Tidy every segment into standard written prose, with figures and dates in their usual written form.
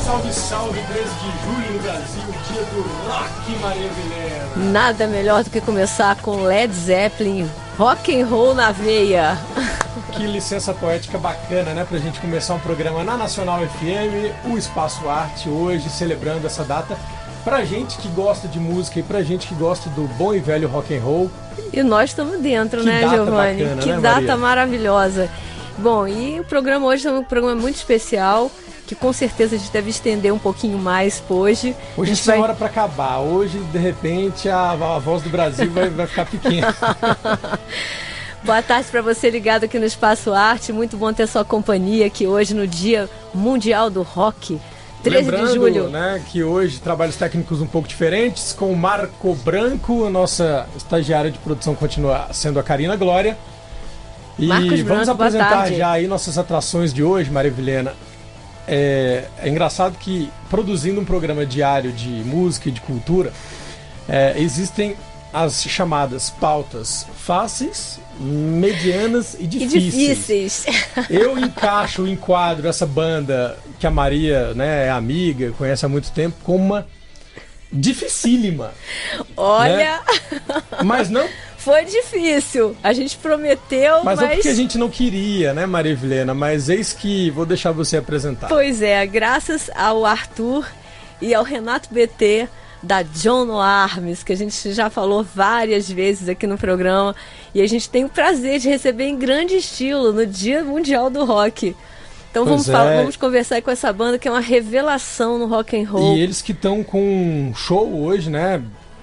Salve, salve, 13 de julho no Brasil, dia do rock, Maria Vilhena. Nada melhor do que começar com Led Zeppelin, rock and roll na veia. Que licença poética bacana, né, pra gente começar um programa na Nacional FM, o Espaço Arte, hoje celebrando essa data pra gente que gosta de música e pra gente que gosta do bom e velho rock and roll. E nós estamos dentro, que né, Giovanni? Bacana, que né, data Maria? Maravilhosa. Bom, e o programa hoje é um programa muito especial, que com certeza a gente deve estender um pouquinho mais hoje. Hoje tem hora para acabar. Hoje, de repente, a voz do Brasil vai ficar pequena. Boa tarde para você ligado aqui no Espaço Arte. Muito bom ter sua companhia aqui hoje no Dia Mundial do Rock, 13 de julho. Né, que hoje trabalhos técnicos um pouco diferentes, com o Marco Branco, a nossa estagiária de produção continua sendo a Karina Glória. E Marcos vamos Branco, apresentar já aí nossas atrações de hoje, Maria Vilhena. É engraçado que, produzindo um programa diário de música e de cultura, existem as chamadas pautas fáceis, medianas e difíceis. Eu enquadro essa banda que a Maria, né, é amiga, conhece há muito tempo, como uma dificílima. Olha! Né? Mas não... Foi difícil, a gente prometeu, mas... é porque a gente não queria, né, Maria Vilhena? Mas eis que vou deixar você apresentar. Pois é, graças ao Arthur e ao Renato BT da John No Arms, que a gente já falou várias vezes aqui no programa, e a gente tem o prazer de receber em grande estilo no Dia Mundial do Rock. Então vamos conversar com essa banda que é uma revelação no rock and roll. E eles que estão com um show hoje, né,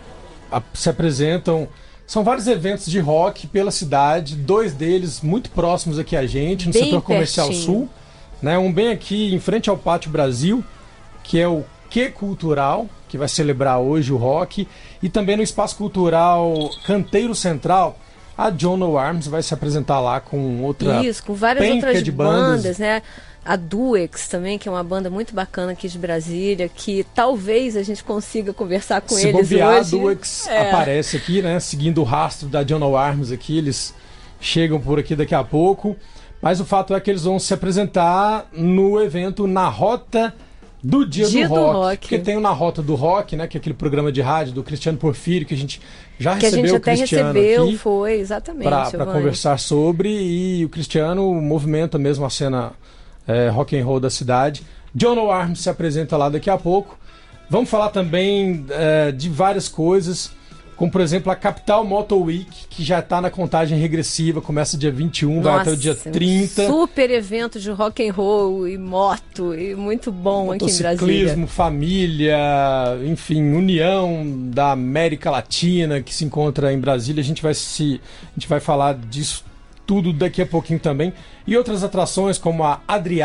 se apresentam... São vários eventos de rock pela cidade, 2 deles muito próximos aqui a gente, no bem setor comercial pertinho. sul, né? Um bem aqui em frente ao Pátio Brasil, que é o Que Cultural, que vai celebrar hoje o rock, e também no Espaço Cultural Canteiro Central, a John No Arms vai se apresentar lá com outra com várias outras de bandas, né? A Duex também, que é uma banda muito bacana aqui de Brasília, que talvez a gente consiga conversar com se eles bobear, hoje. A Duex aparece aqui, né? Seguindo o rastro da John No Arms aqui, eles chegam por aqui daqui a pouco. Mas o fato é que eles vão se apresentar no evento Na Rota do Dia do Rock. Porque tem o Na Rota do Rock, né? Que é aquele programa de rádio do Cristiano Porfírio, que a gente já recebeu o Cristiano aqui. Foi, exatamente. Para conversar sobre, e o Cristiano movimenta mesmo a cena... rock and roll da cidade. John No Arms se apresenta lá daqui a pouco. Vamos falar também de várias coisas, como por exemplo a Capital Motor Week, que já está na contagem regressiva, começa dia 21, vai até o dia 30. Um super evento de rock and roll e moto, e muito bom aqui em Brasília. Motociclismo, família, enfim, união da América Latina que se encontra em Brasília. A gente vai falar disso tudo daqui a pouquinho também. E outras atrações como a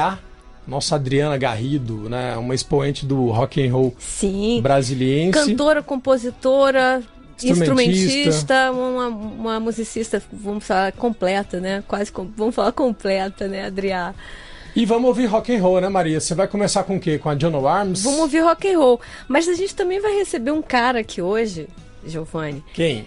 nossa Adriana Garrido, né, uma expoente do rock and roll brasiliense. Cantora, compositora, instrumentista, uma musicista, vamos falar completa, né? Vamos falar completa, né, Adriana? E vamos ouvir rock and roll, né, Maria? Você vai começar com o quê? Com a John No Arms? Vamos ouvir rock and roll. Mas a gente também vai receber um cara aqui hoje, Giovanni. Quem?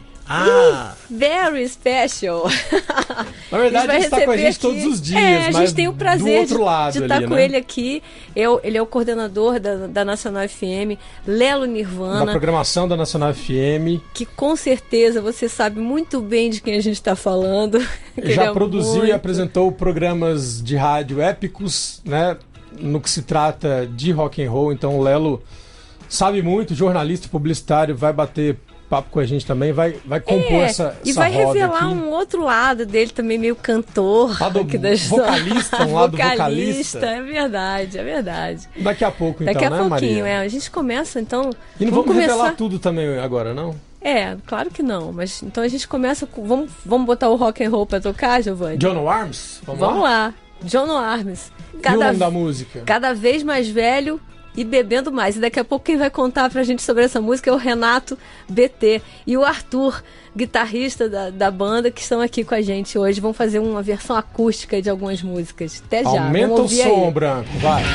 Very special. Na verdade, ele está com a gente todos os dias, a gente tem o prazer de estar com ele aqui. Ele é o coordenador da Nacional FM, Lelo Nirvana. Da programação da Nacional FM. Que com certeza você sabe muito bem de quem a gente está falando. Já produziu e apresentou programas de rádio épicos, né, no que se trata de rock and roll. Então o Lelo sabe muito, jornalista publicitário, vai bater papo com a gente também, vai compor essa e vai roda revelar aqui. Um outro lado dele também, meio cantor. Vocalista, um lado vocalista. É verdade. Daqui a pouco, então, Daqui a pouquinho, Maria? A gente começa, então... E não vamos revelar tudo também agora, não? Claro que não, mas então a gente começa com... Vamos botar o rock and roll pra tocar, Giovanni? John No Arms? Vamos lá. John No Arms. E o nome da música? Cada vez mais velho e bebendo mais. E daqui a pouco quem vai contar pra gente sobre essa música é o Renato BT e o Arthur, guitarrista da banda, que estão aqui com a gente hoje. Vão fazer uma versão acústica de algumas músicas. Até já. Aumenta o som, Branco. Vai.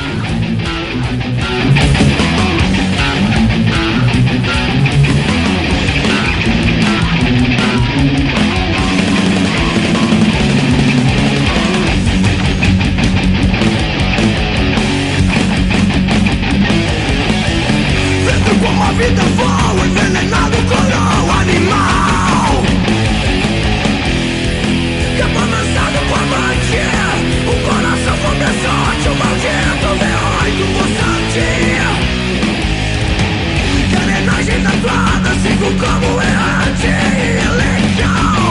Engrenagem tatuada, sigo como errante e ilegal.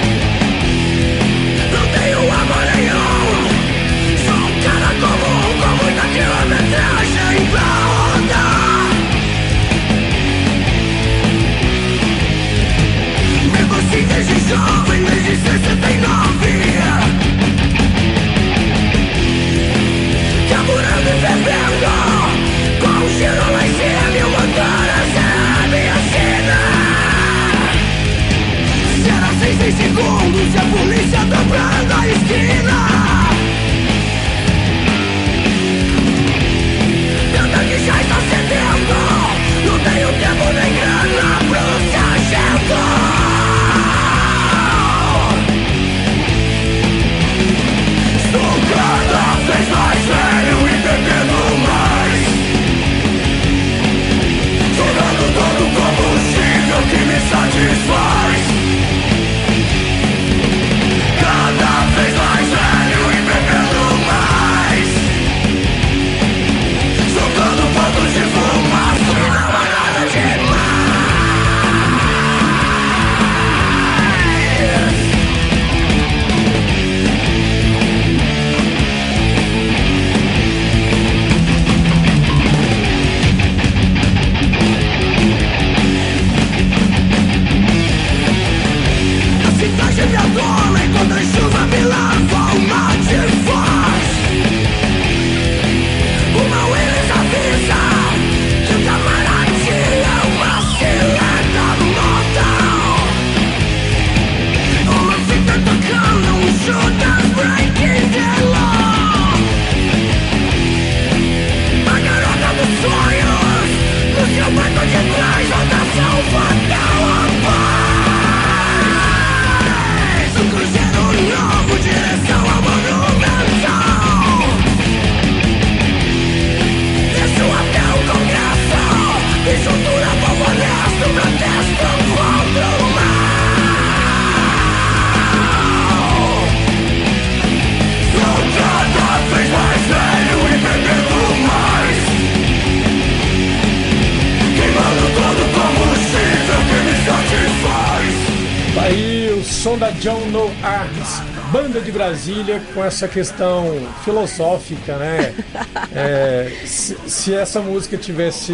Não tenho amor nenhum, sou um cara comum com muita quilometragem pra rodar. Me conheci desde jovem, desde 69, carburando e bebendo, com o cheiro lá em cima e o motor a minha cena. Será 6 segundos e a polícia dobrando a esquina. Meu tanque já está cedendo, não tenho tempo nem grana pro sargento. Estou cada vez mais velho e bebendo mais, jogando todo o combustível que me satisfaz. Cada vez mais velho e bebendo mais, jogando pontos de fumaça e não há nada demais. A cidade me adora enquanto a chuva me leva ao mar de Foz. Uma Willis avisa que o camarade é uma cilada mortal. Uma fita tocando, um Judas breaking the law. A garota dos sonhos, no seu banco de trás, outra salvação a paz. Um cruzeiro novo, direção ao Monumental. Desço até o Congresso, e juntura povo honesto, protesto contra o mal. Sou cada vez mais velho e bebendo mais, queimando todo o combustível que me satisfaz. Tá aí o som da John No Arms, banda de Brasília, com essa questão filosófica, né? Se essa música tivesse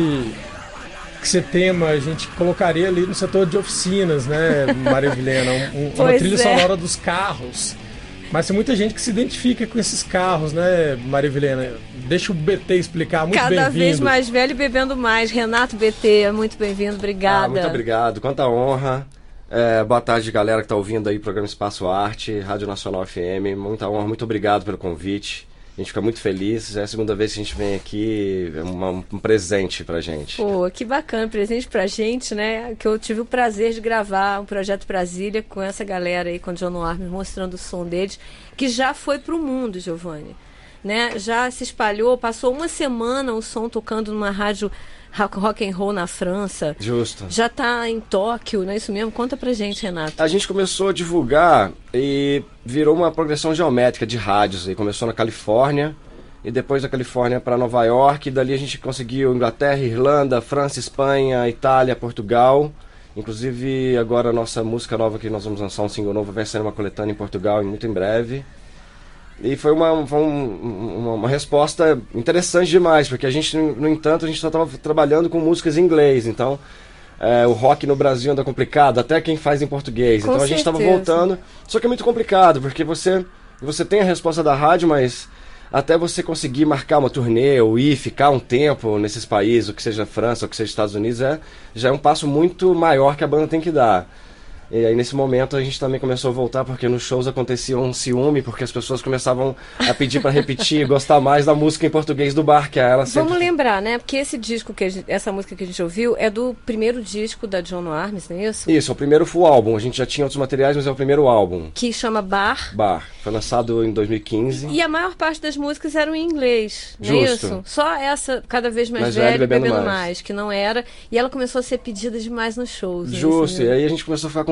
que ser tema, a gente colocaria ali no setor de oficinas, né, Maria Vilhena? Uma Pois trilha é. sonora dos carros. Mas tem muita gente que se identifica com esses carros, né, Maria Vilhena? Deixa o BT explicar, muito bem-vindo. Cada vez mais velho e bebendo mais. Renato BT, muito bem-vindo, obrigada. Muito obrigado, quanta honra. Boa tarde, galera que está ouvindo aí o programa Espaço Arte, Rádio Nacional FM. Muita honra, muito obrigado pelo convite. A gente fica muito feliz. É a segunda vez que a gente vem aqui, é um presente pra gente. Pô, que bacana, presente pra gente, né? Que eu tive o prazer de gravar um projeto Brasília com essa galera aí, com o John No Arms, mostrando o som deles, que já foi pro mundo, Giovanni. Né? Já se espalhou, passou uma semana o som tocando numa rádio rock and roll na França. Justo. Já tá em Tóquio, não é isso mesmo? Conta pra gente, Renato. A gente começou a divulgar e virou uma progressão geométrica de rádios. E começou na Califórnia, e depois da Califórnia para Nova York, e dali a gente conseguiu Inglaterra, Irlanda, França, Espanha, Itália, Portugal. Inclusive agora a nossa música nova, que nós vamos lançar um single novo, vai ser uma coletânea em Portugal muito em breve. E foi uma resposta interessante demais, porque a gente, no entanto, a gente só estava trabalhando com músicas em inglês, então o rock no Brasil anda complicado, até quem faz em português. Com então a gente estava certeza. voltando, só que é muito complicado, porque você tem a resposta da rádio, mas até você conseguir marcar uma turnê ou ir ficar um tempo nesses países, ou que seja França, ou que seja Estados Unidos, já é um passo muito maior que a banda tem que dar. E aí nesse momento a gente também começou a voltar, porque nos shows acontecia um ciúme, porque as pessoas começavam a pedir para repetir, gostar mais da música em português do bar, que ela sempre... Vamos lembrar, né? Porque esse disco, essa música que a gente ouviu, é do primeiro disco da John No Arms, não é isso? Isso, é o primeiro full álbum. A gente já tinha outros materiais, mas é o primeiro álbum. Que chama Bar. Bar. Foi lançado em 2015. E a maior parte das músicas eram em inglês, não é Justo. isso? Só essa, cada vez mais velho, velha e bebendo mais. mais, que não era. E ela começou a ser pedida demais nos shows. Justo, né? e aí a gente começou a ficar com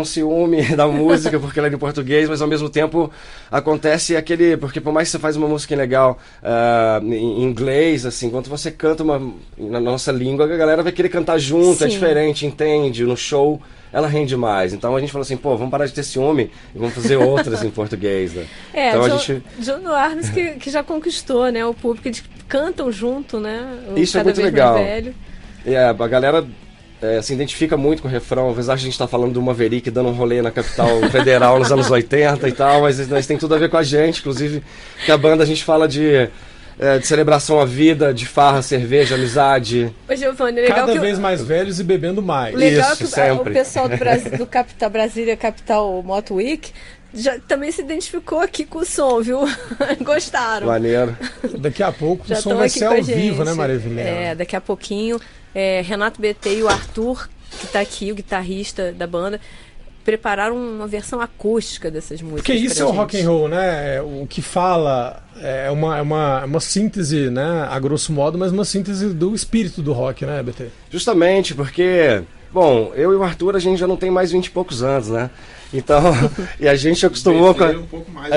ciúme da música porque ela é em português, mas ao mesmo tempo acontece aquele... Porque por mais que você faz uma música legal em inglês, assim, quando você canta na nossa língua, a galera vai querer cantar junto, é diferente, entende? No show ela rende mais. Então a gente falou assim, pô, vamos parar de ter ciúme e vamos fazer outras em português, né? Então John Arms que já conquistou, né, o público, eles cantam junto, né? Isso é muito legal. A galera se identifica muito com o refrão. Às vezes a gente está falando do Maverick dando um rolê na capital federal nos anos 80 e tal, mas tem tudo a ver com a gente, inclusive que a banda a gente fala de celebração à vida, de farra, cerveja, amizade. Ô, Giovanni, legal cada vez mais velhos e bebendo mais. Legal isso, que sempre. O pessoal do Capital Brasília, Capital Moto Week, já também se identificou aqui com o som, viu? Gostaram. Maneiro. Daqui a pouco já o som vai ser ao vivo, né, Maria Vilena? Daqui a pouquinho, Renato BT e o Arthur, que está aqui, o guitarrista da banda, prepararam uma versão acústica dessas músicas. Porque isso é o rock and roll, né? O que fala é uma síntese, né? A grosso modo, mas uma síntese do espírito do rock, né, BT? Justamente, porque, bom, eu e o Arthur, a gente já não tem mais 20 e poucos anos, né? Então, e a gente acostumou com... um pouco mais.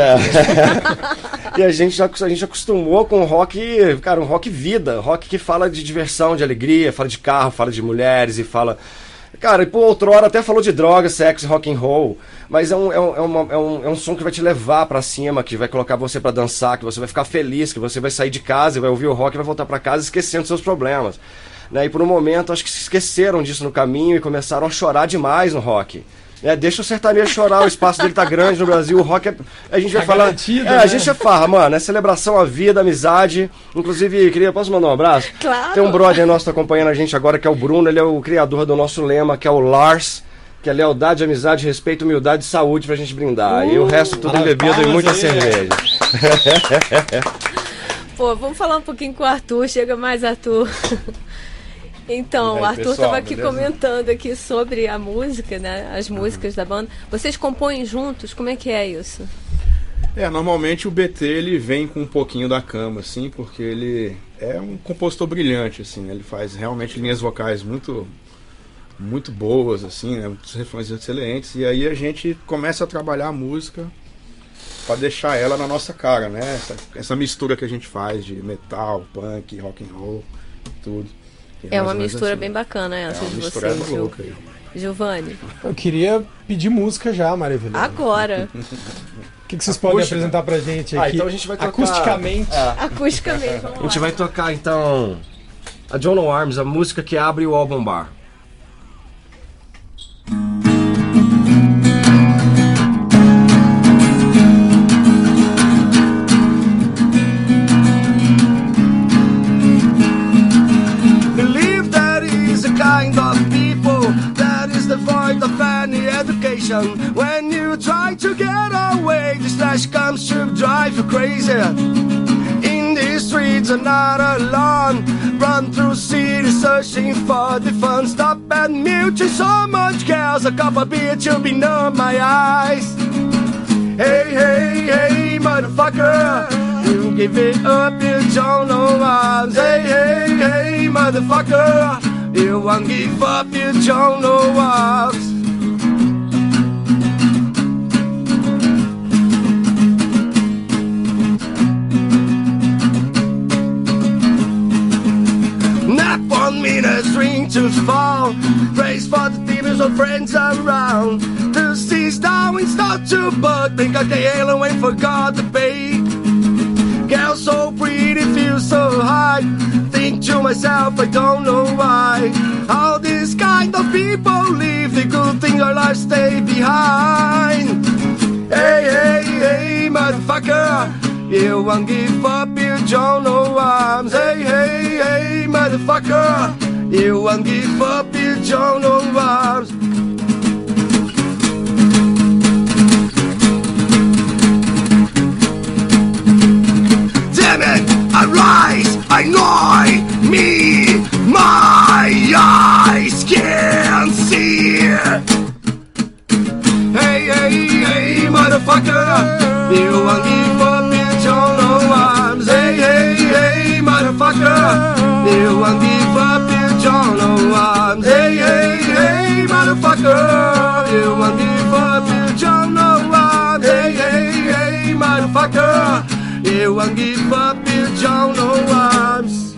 E a gente acostumou com o rock, cara, um rock vida, rock que fala de diversão, de alegria, fala de carro, fala de mulheres e fala... Cara, e por outrora até falou de droga, sexo, rock and roll, mas é um som que vai te levar pra cima, que vai colocar você pra dançar, que você vai ficar feliz, que você vai sair de casa e vai ouvir o rock e vai voltar pra casa esquecendo seus problemas. Né? E por um momento acho que se esqueceram disso no caminho e começaram a chorar demais no rock. Deixa o sertanejo chorar, o espaço dele tá grande no Brasil, o rock a gente vai falar... Né? A gente é farra, mano, é celebração à vida, amizade. Inclusive, posso mandar um abraço? Claro! Tem um brother nosso que tá acompanhando a gente agora, que é o Bruno, ele é o criador do nosso lema, que é o Lars, que é lealdade, amizade, respeito, humildade e saúde pra gente brindar. E o resto tudo em bebida e muita cerveja. Pô, vamos falar um pouquinho com o Arthur, chega mais, Arthur. Então, o Arthur estava aqui comentando aqui sobre a música, né? As músicas da banda. Vocês compõem juntos? Como é que é isso? Normalmente o BT ele vem com um pouquinho da cama, assim, porque ele é um compositor brilhante, assim. Ele faz realmente linhas vocais muito boas, assim, né? Muitos refrões excelentes. E aí a gente começa a trabalhar a música para deixar ela na nossa cara, né? Essa mistura que a gente faz de metal, punk, rock and roll, tudo. É uma mistura bem bacana essa de vocês, viu? Giovanni? Eu queria pedir música já, Maria Vilena. Agora. O que vocês podem apresentar pra gente aqui? Então a gente vai tocar... Acusticamente, vamos lá. A gente vai tocar, então, a John Arms, a música que abre o álbum Bar. When you try to get away, this flash comes to drive you crazy. In these streets I'm not alone. Run through cities searching for the fun. Stop and mute so much chaos. A cup of beer to be numb my eyes. Hey, hey, hey, motherfucker, you give it up, you don't know arms. Hey, hey, hey, motherfucker, you won't give up, you don't know arms. String to fall, praise for the demons of friends around. The seas down and start to bug. Think I can and wait for God to pay. Girl so pretty, feel so high. Think to myself, I don't know why. How this kind of people live, the good things our lives stay behind. Hey, hey, hey, motherfucker, you won't give up, you don't know arms. Hey, hey, hey, motherfucker, you won't give up, you don't know arms. Damn it, arise, annoy me, my eyes can't see. Hey, hey, hey, motherfucker, you won't give up, you don't know arms. Hey, hey, hey, motherfucker, you won't give up, you don't know arms. Hey, hey, hey, motherfucker, you won't give won't give up till John Arms.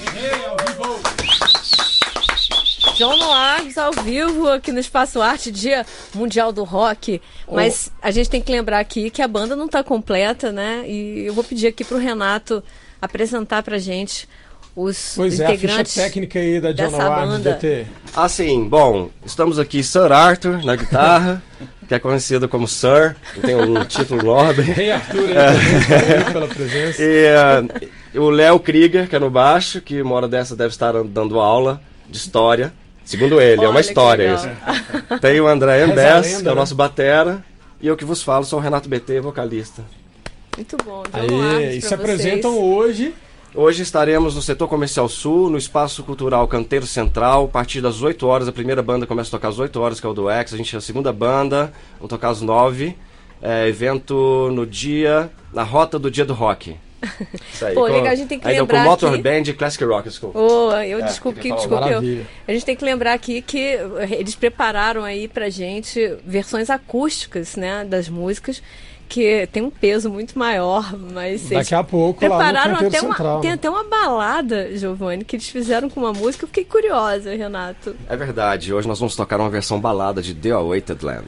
John Arms ao vivo aqui no Espaço Arte, Dia Mundial do Rock. Mas a gente tem que lembrar aqui que a banda não está completa, né? E eu vou pedir aqui pro Renato apresentar pra gente os integrantes. A ficha técnica aí da John Arms, DT. Assim, bom, estamos aqui Sir Arthur na guitarra, que é conhecido como Sir, tem um título nobre. Rei Arthur, pela presença. E o Léo Krieger, que é no baixo, que uma hora dessa deve estar dando aula de história. Segundo ele, é uma história isso. Tem o André Embes, que é o nosso batera, e eu que vos falo, sou o Renato BT, vocalista. Muito bom, John Arms. E se apresentam hoje. Hoje estaremos no Setor Comercial Sul, no Espaço Cultural Canteiro Central, a partir das 8 horas. A primeira banda começa a tocar às 8 horas, que é o do X. A gente é a segunda banda, vamos tocar às 9. Evento no dia, na rota do Dia do Rock. Isso aí. Pô, legal, a gente tem que lembrar com Motor aqui... Band e Classic Rock School. Desculpe eu. A gente tem que lembrar aqui que eles prepararam aí pra gente versões acústicas, né, das músicas, que tem um peso muito maior, mas daqui a pouco prepararam lá no até Central, tem até uma balada, Giovanni, que eles fizeram com uma música. Eu fiquei curiosa, Renato. É verdade, hoje nós vamos tocar uma versão balada de The Awaited Land.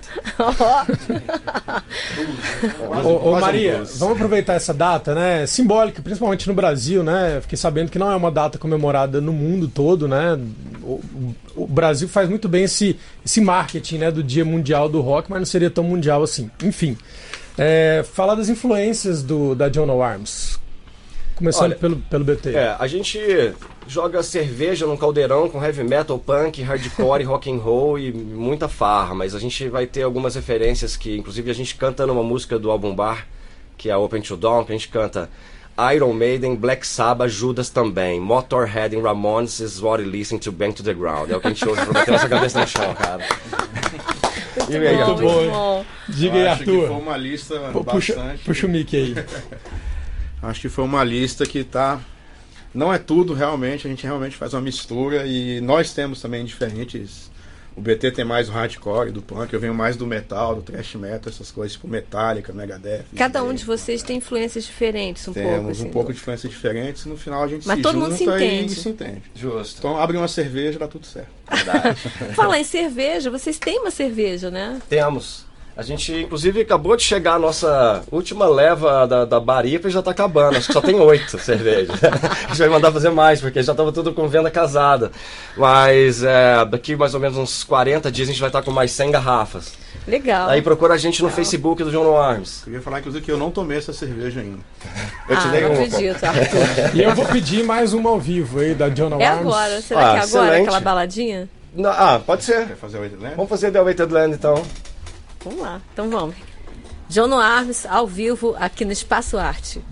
Ô Maria, vamos aproveitar essa data, né? Simbólica, principalmente no Brasil, né? Fiquei sabendo que não é uma data comemorada no mundo todo, né? O Brasil faz muito bem esse marketing, né, do Dia Mundial do Rock, mas não seria tão mundial assim. Enfim. Falar das influências da John Arms. Começando pelo BT. A gente joga cerveja num caldeirão com heavy metal, punk, hardcore, rock and roll e muita farra, mas a gente vai ter algumas referências que, inclusive, a gente canta numa música do álbum Bar, que é a Open to Dawn, que a gente canta Iron Maiden, Black Sabbath, Judas também, Motorhead e Ramones is what you listen to bang to the ground. É o que a gente ouve pra bater nossa cabeça no chão, cara. Muito bom. Diga aí, Arthur. Acho que foi uma lista bastante... Puxa o mic aí. Acho que foi uma lista que tá... Não é tudo, realmente. A gente realmente faz uma mistura. E nós temos também diferentes... O BT tem mais o hardcore do punk. Eu venho mais do metal, do thrash metal, essas coisas, tipo Metallica, Megadeth. Cada um de vocês tem influências diferentes, Temos assim, um pouco de influências diferentes. E no final a gente Mas se todo junta mundo se entende. E se entende. Justo. Então abre uma cerveja, dá tudo certo. Verdade. Falar em cerveja, vocês têm uma cerveja, né? Temos. A gente, inclusive, acabou de chegar a nossa última leva da Baripa e já tá acabando. Acho que só tem 8 cervejas. A gente vai mandar fazer mais, porque já tava tudo com venda casada. Mas daqui mais ou menos uns 40 dias a gente vai estar com mais 100 garrafas. Legal. Aí procura a gente no Facebook do John Arms. Eu ia falar, inclusive, que eu não tomei essa cerveja ainda. Eu te dei não uma. acredito, Arthur. E eu vou pedir mais uma ao vivo aí da John Arms. É agora, será que é agora, excelente. aquela baladinha? Não, pode ser. Quer fazer o Awaited Land? Vamos fazer The Awaited Land, então. Vamos lá, então vamos. John Arms ao vivo aqui no Espaço Arte.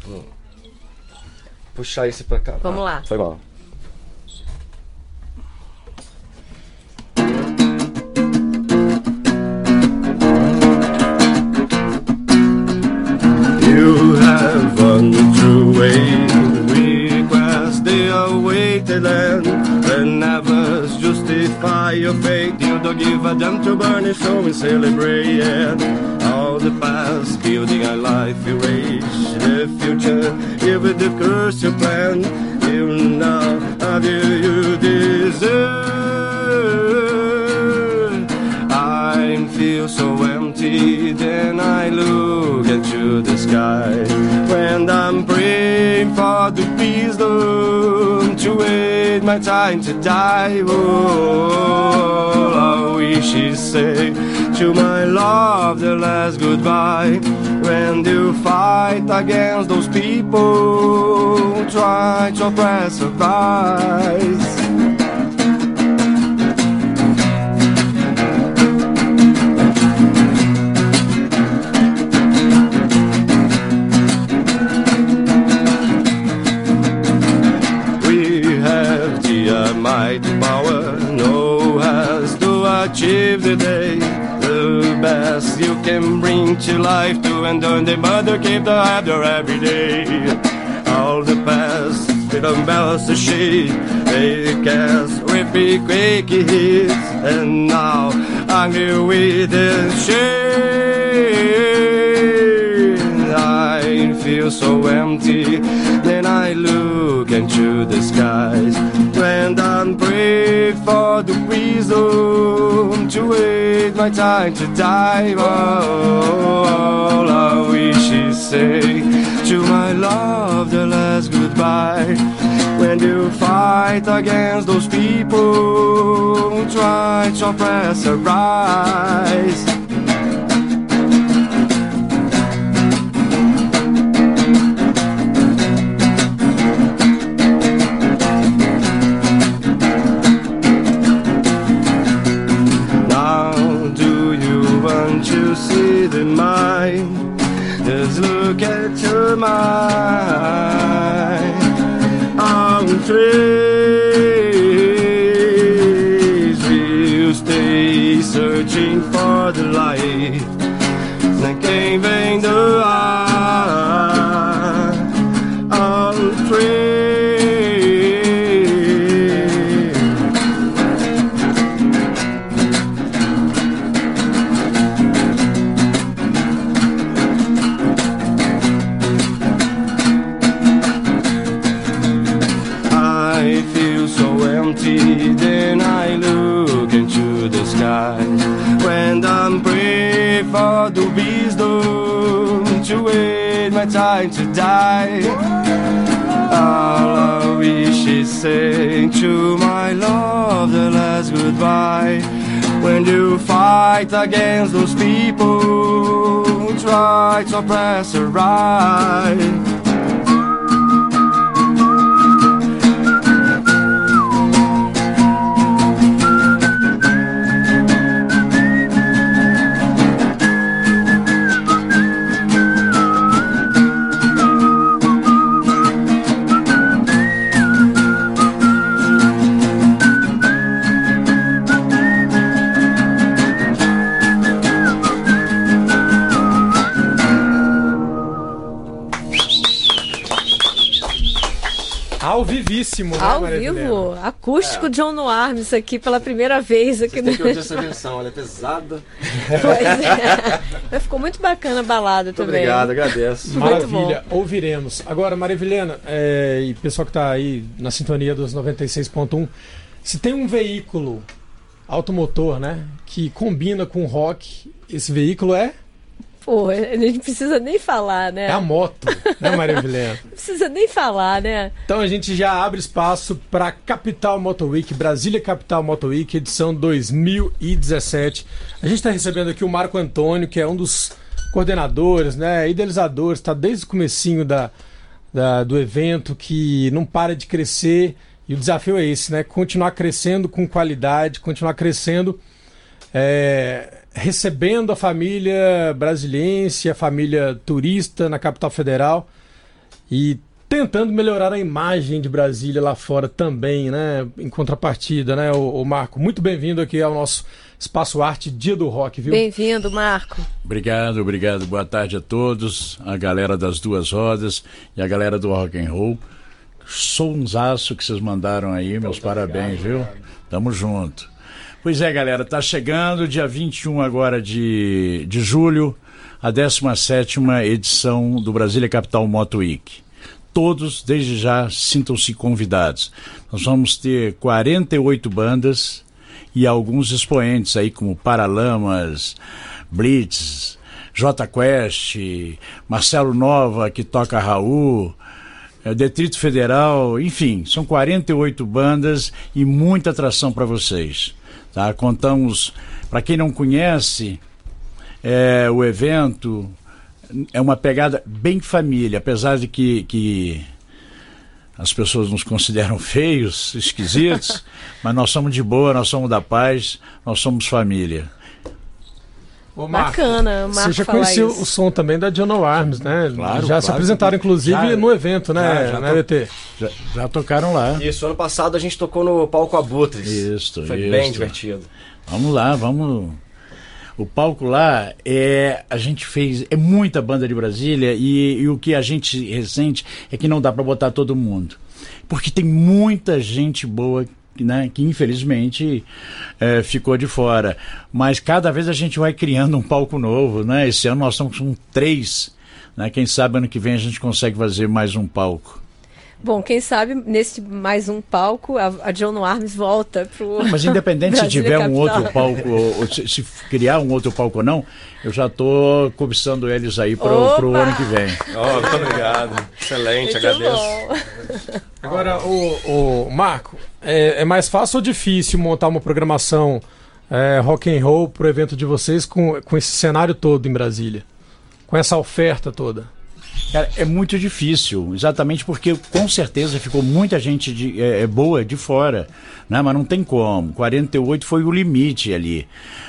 Puxar esse pra cá. Vamos lá. Foi mal. You have gone through request the awaited land, and never justify your fate. You don't give a damn to burn it, so we celebrate all the past, building a life erase the future. Give it the curse you plan, you now have you deserve. I feel so empty, then I look into the sky, when I'm praying for the wisdom to wait my time to die. Oh, I wish you'd say to my love the last goodbye, when you fight against those people who try to oppress our rights. Mighty power, no has to achieve the day. The best you can bring to life to endure the mother keep the harder every day. All the past, freedom bells to shake, they cast repeat quake hits, and now angry with the shade. I feel so empty. Then I look into the skies and I pray for the wisdom to wait my time to die. All I wish is say to my love the last goodbye. When you fight against those people who try to oppress her rise. Now do you want to see the mind? Just look at your mind. Trees will stay searching for the light. Then quem vem do ar ao tree. Then I look into the sky when I'm praying for the wisdom to wait my time to die. All I wish is saying to my love the last goodbye. When you fight against those people who try to oppress her right. Ao vivíssimo, né, Ao Maria vivo, Helena? acústico John no Arms aqui pela primeira vez aqui Você tem que ouvir essa versão, ela é pesada. Pois é. Mas ficou muito bacana a balada Muito também. obrigado, agradeço. Maravilha, ouviremos. Agora, Maria Helena, e pessoal que está aí na sintonia dos 96.1, se tem um veículo automotor, né, que combina com rock, esse veículo é Pô, a gente não precisa nem falar, né? a moto, né, Maria Helena? Não precisa nem falar, né? Então a gente já abre espaço para Capital Motor Week, Brasília Capital Motor Week, edição 2017. A gente está recebendo aqui o Marco Antônio, que é um dos coordenadores, né, idealizadores, está desde o comecinho do evento, que não para de crescer, e o desafio é esse, né, continuar crescendo com qualidade, continuar crescendo, recebendo a família brasiliense, a família turista na capital federal e tentando melhorar a imagem de Brasília lá fora também, né? Em contrapartida, né, o Marco? Muito bem-vindo aqui ao nosso Espaço Arte Dia do Rock, viu? Bem-vindo, Marco. Obrigado. Boa tarde a todos, a galera das Duas Rodas e a galera do Rock and Roll. Sonsaço que vocês mandaram aí, meus parabéns, viu? Tamo junto. Pois é, galera, tá chegando dia 21 agora de julho, a 17ª edição do Brasília Capital Motor Week. Todos, desde já, sintam-se convidados. Nós vamos ter 48 bandas e alguns expoentes aí, como Paralamas, Blitz, J Quest, Marcelo Nova, que toca Raul, Detrito Federal, enfim, são 48 bandas e muita atração para vocês. Tá? Contamos, para quem não conhece, o evento é uma pegada bem família, apesar de que as pessoas nos consideram feios, esquisitos, mas nós somos de boa, nós somos da paz, nós somos família. Ô, Marco, bacana, o Marco você já falar conheceu isso. o som também da John Arms, né? Claro, já se apresentaram, inclusive, no evento, né, BT? Já tocaram lá. Isso, ano passado a gente tocou no palco Abutres. Isso. Foi bem divertido. Vamos lá, vamos. O palco lá a gente fez, muita banda de Brasília e o que a gente ressente é que não dá para botar todo mundo. Porque tem muita gente boa, né, que infelizmente ficou de fora. Mas cada vez a gente vai criando um palco novo, né? Esse ano nós estamos com 3 né? Quem sabe ano que vem a gente consegue fazer mais um palco. Bom, quem sabe nesse mais um palco a John Armes volta pro Mas independente se tiver Capital. um outro palco, ou se criar um outro palco ou não, eu já estou cobiçando eles aí para o ano que vem. Muito obrigado. Excelente, Muito agradeço. bom. Agora, o Marco, é mais fácil ou difícil montar uma programação rock and roll pro evento de vocês com esse cenário todo em Brasília? Com essa oferta toda? Cara, é muito difícil, exatamente porque com certeza ficou muita gente boa de fora, né? Mas não tem como. 48 foi o limite ali.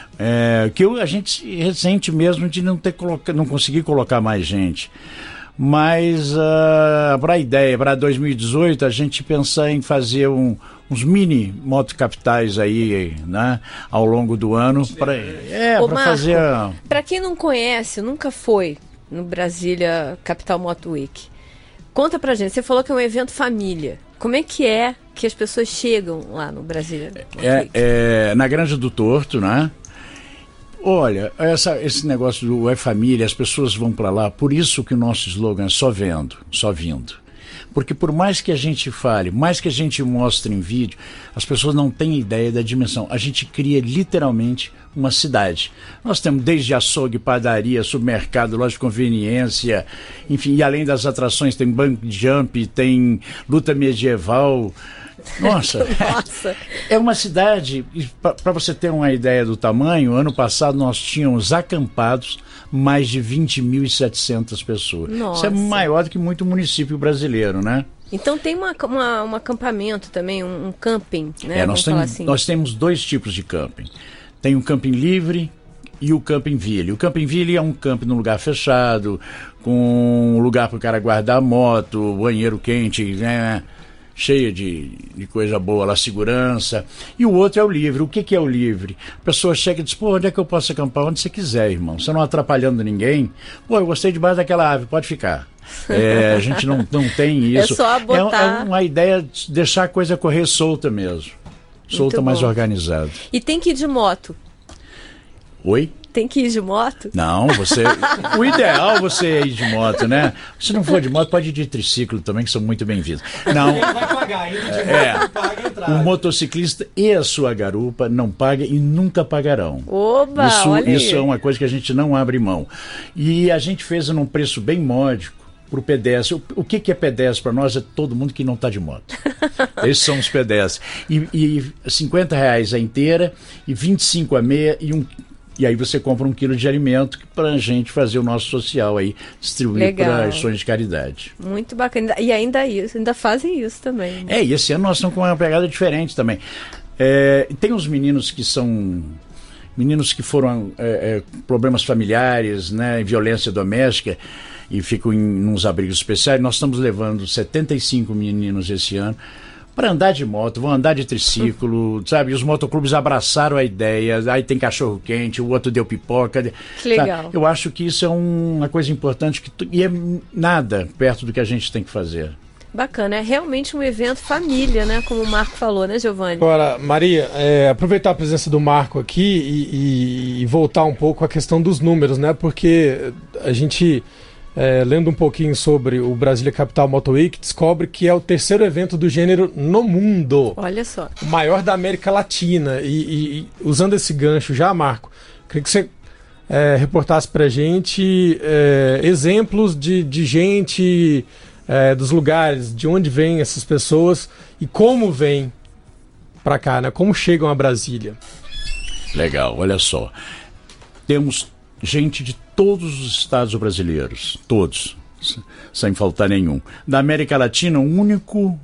A gente ressente mesmo de não conseguir colocar mais gente. Mas para a ideia, para 2018, a gente pensar em fazer uns mini motocapitais aí, né, ao longo do ano para fazer. Para quem não conhece, nunca foi no Brasília Capital Moto Week, conta pra gente. Você falou que é um evento família. Como é que as pessoas chegam lá no Brasília Moto Week? Na Granja do Torto, né? Olha, esse negócio do família, as pessoas vão para lá, por isso que o nosso slogan é só vendo, só vindo. Porque por mais que a gente fale, mais que a gente mostre em vídeo, as pessoas não têm ideia da dimensão. A gente cria literalmente uma cidade. Nós temos desde açougue, padaria, supermercado, loja de conveniência, enfim, e além das atrações tem bungee jump, tem luta medieval. Nossa. É uma cidade, para você ter uma ideia do tamanho, ano passado nós tínhamos acampados mais de 20.700 pessoas. Nossa. Isso é maior do que muito município brasileiro, né? Então tem um acampamento também, um camping, né? Nós temos dois tipos de camping. Tem o camping livre e o camping ville. O camping ville é um camping num lugar fechado, com um lugar para o cara guardar a moto, banheiro quente, né? Cheio de coisa boa lá, segurança. E o outro é o livre. O que é o livre? A pessoa chega e diz, onde é que eu posso acampar? Onde você quiser, irmão. Você não atrapalhando ninguém. Eu gostei debaixo daquela árvore, pode ficar. A gente não tem isso. É só botar. É uma ideia de deixar a coisa correr solta mesmo. Solta, mais organizada. E tem que ir de moto. Oi? Tem que ir de moto? Não, o ideal é você ir de moto, né? Se não for de moto, pode ir de triciclo também, que são muito bem-vindos. Não. Ele vai pagar, indo de moto, paga a entrada. O motociclista e a sua garupa não pagam e nunca pagarão. Oba, Isso é uma coisa que a gente não abre mão. E a gente fez num preço bem módico para o pedestre. O que é pedestre para nós? É todo mundo que não está de moto. Esses são os pedestres. E R$50 a inteira, e 25 a meia, e aí você compra 1 quilo de alimento para a gente fazer o nosso social aí, distribuir para ações de caridade. Muito bacana. E ainda fazem isso também. Né? E esse ano nós estamos com uma pegada diferente também. Tem uns meninos que são... Meninos que foram problemas familiares, né, violência doméstica, e ficam em uns abrigos especiais. Nós estamos levando 75 meninos esse ano para andar de moto, vão andar de triciclo, sabe? Os motoclubes abraçaram a ideia, aí tem cachorro-quente, o outro deu pipoca. Que legal. Sabe? Eu acho que isso é uma coisa importante e é nada perto do que a gente tem que fazer. Bacana, é realmente um evento família, né? Como o Marco falou, né, Giovanni? Agora, Maria, aproveitar a presença do Marco aqui e voltar um pouco à questão dos números, né? Porque a gente... lendo um pouquinho sobre o Brasília Capital Moto Week, descobre que é o terceiro evento do gênero no mundo. Olha só. O maior da América Latina. E usando esse gancho já, Marco, queria que você reportasse pra gente exemplos de gente, dos lugares, de onde vêm essas pessoas e como vêm pra cá, né? Como chegam a Brasília. Legal, olha só. Temos gente de todos os estados brasileiros, todos, sem faltar nenhum. Da América Latina, o único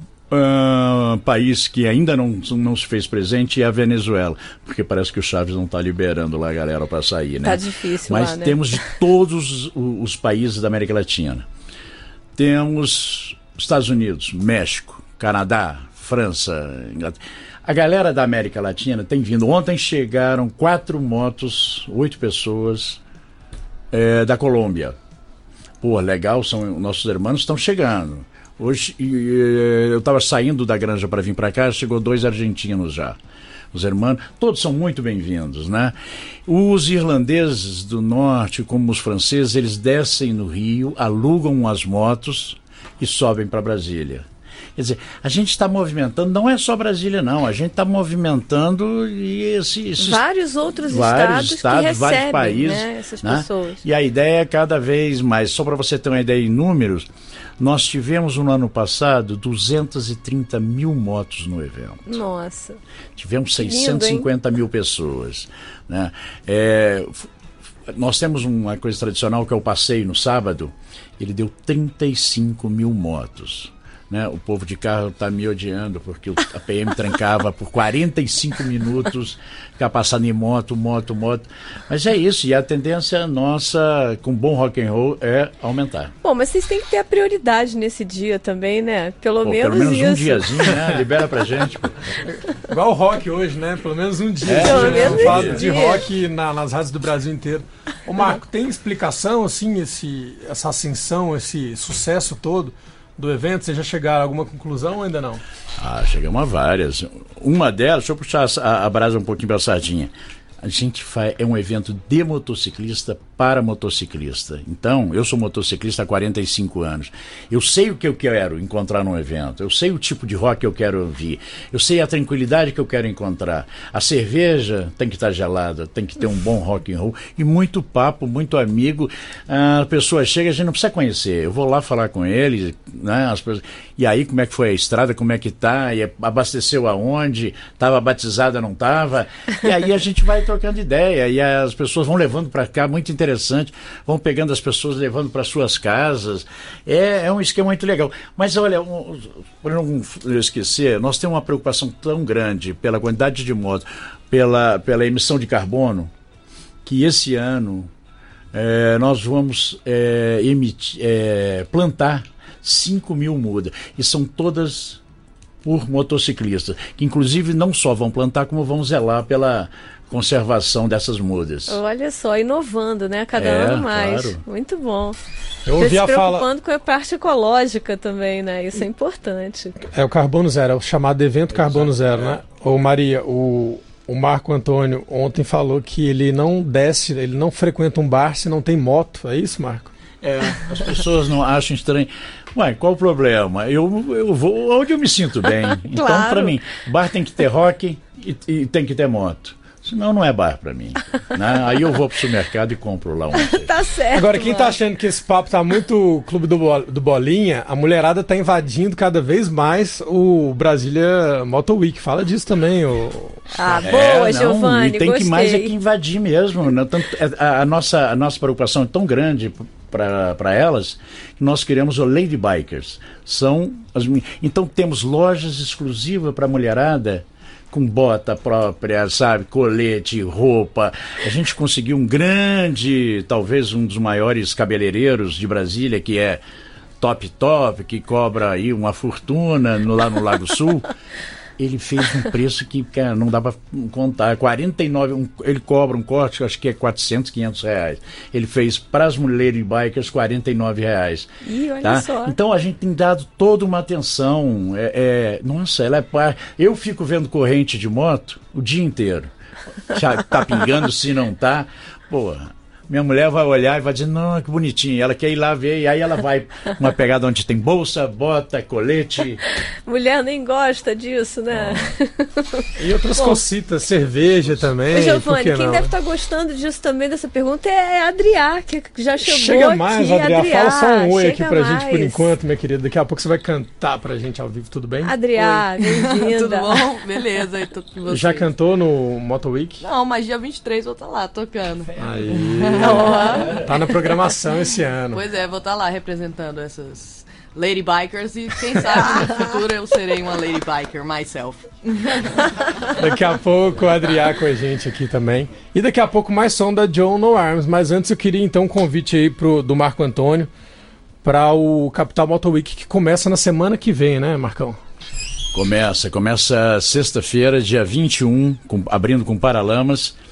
país que ainda não se fez presente é a Venezuela, porque parece que o Chaves não está liberando lá a galera para sair, né? Tá difícil. Mas lá, né? temos de todos os países da América Latina. Temos Estados Unidos, México, Canadá, França, Inglaterra. A galera da América Latina tem vindo. Ontem chegaram 4 motos, 8 pessoas da Colômbia. Pô, legal, nossos irmãos estão chegando. Hoje, eu estava saindo da granja para vir para cá, chegou 2 argentinos já. Os irmãos, todos são muito bem-vindos, né? Os irlandeses do norte, como os franceses, eles descem no Rio, alugam as motos e sobem para Brasília. Quer dizer, a gente está movimentando, não é só Brasília não, a gente está movimentando vários outros estados que recebem, vários países, né, essas né? pessoas. E a ideia é cada vez mais, só para você ter uma ideia em números, nós tivemos no ano passado 230 mil motos no evento. Nossa. Tivemos 650 mil pessoas, né? Nós temos uma coisa tradicional que é o passeio no sábado, ele deu 35 mil motos. Né? O povo de carro está me odiando porque a PM trancava por 45 minutos, ficar passando em moto. Mas é isso, e a tendência nossa com bom rock and roll é aumentar. Bom, mas vocês têm que ter a prioridade nesse dia também, né? Pelo menos isso. Um diazinho, né? Libera pra gente. Pô. Igual o rock hoje, né? Pelo menos um dia. Pelo menos um de rock nas rádios do Brasil inteiro. Ô Marco, tem explicação, assim, essa ascensão, esse sucesso todo do evento? Vocês já chegaram a alguma conclusão ou ainda não? Chegamos a várias. Uma delas, deixa eu puxar a brasa um pouquinho para a sardinha. A gente é um evento de motociclista para motociclista. Então, eu sou motociclista há 45 anos. Eu sei o que eu quero encontrar num evento. Eu sei o tipo de rock que eu quero ouvir. Eu sei a tranquilidade que eu quero encontrar. A cerveja tem que estar gelada, tem que ter um bom rock and roll e muito papo, muito amigo. A pessoa chega, a gente não precisa conhecer. Eu vou lá falar com eles, né? E aí, como é que foi a estrada, como é que tá? E abasteceu aonde? Estava batizada, não estava? E aí a gente vai trocando ideia e as pessoas vão levando para cá, muito interessante, vão pegando as pessoas, levando para suas casas. É um esquema muito legal. Mas olha, para não esquecer, nós temos uma preocupação tão grande pela quantidade de motos, pela emissão de carbono, que esse ano nós vamos plantar 5 mil mudas, e são todas por motociclistas, que inclusive não só vão plantar, como vão zelar pela conservação dessas mudas. Olha só, inovando, né? Cada ano mais. Claro. Muito bom. Eu ouvi se preocupando com a parte ecológica também, né? Isso é importante. É o Carbono Zero, é o chamado evento Carbono Zero, né? Ô Maria, o Marco Antônio ontem falou que ele não frequenta um bar se não tem moto. É isso, Marco? As pessoas não acham estranho. Ué, qual o problema? Eu vou onde eu me sinto bem. Então, Claro. para mim, bar tem que ter rock e tem que ter moto. Senão não é bar para mim. Né? Aí eu vou pro supermercado e compro lá um. Tá certo. Agora, quem tá achando que esse papo tá muito clube do Bolinha, a mulherada tá invadindo cada vez mais o Brasília Moto Week. Fala disso também, Boa, Giovanni, e tem gostei. que mais que invadir mesmo. Né? A nossa preocupação é tão grande para elas que nós queremos o Lady Bikers. Então temos lojas exclusivas para mulherada, com bota própria, sabe, colete, roupa. A gente conseguiu talvez um dos maiores cabeleireiros de Brasília, que é Top, que cobra aí uma fortuna lá no Lago Sul. Ele fez um preço que não dá para contar, 49, ele cobra um corte, acho que é 400, 500 reais. Ele fez para as Lady Bikers 49 reais. Ih, olha tá? só. Então a gente tem dado toda uma atenção. Nossa, eu fico vendo corrente de moto o dia inteiro. Já tá pingando, se não tá. Porra. Minha mulher vai olhar e vai dizer, não, que bonitinho. Ela quer ir lá ver, e aí ela vai uma pegada onde tem bolsa, bota, colete. Mulher nem gosta disso, né? E outras cocitas, cerveja também. Giovanni, quem deve estar gostando disso também, dessa pergunta, é a Adriá, que já chegou. Chega mais, aqui. Adriá. Fala só um oi aqui pra mais. gente por enquanto, minha querida. Daqui a pouco você vai cantar pra gente ao vivo, tudo bem? Adriá, bem-vinda. Tudo bom? Beleza, e tudo com vocês. Já cantou no Moto Week? Não, mas dia 23 vou estar lá, tocando. Aí. Tá na programação esse ano. Pois é, vou estar lá representando essas Lady Bikers e quem sabe no futuro eu serei uma Lady Biker myself. Daqui a pouco o Adriá com a gente aqui também. E daqui a pouco mais som da John No Arms. Mas antes eu queria então um convite aí do Marco Antônio para o Capital Moto Week, que começa na semana que vem, né, Marcão? Começa sexta-feira, dia 21, abrindo com Paralamas.